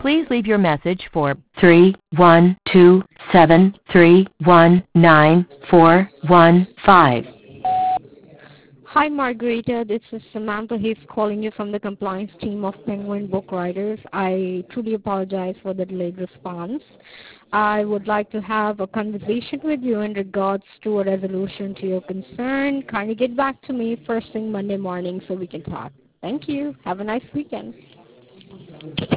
Please leave your message for 31273194115. Hi, Margarita. This is Samantha Hayes calling you from the compliance team of Penguin Book Writers. I truly apologize for the delayed response. I would like to have a conversation with you in regards to a resolution to your concern. Kindly get back to me first thing Monday morning so we can talk. Thank you. Have a nice weekend.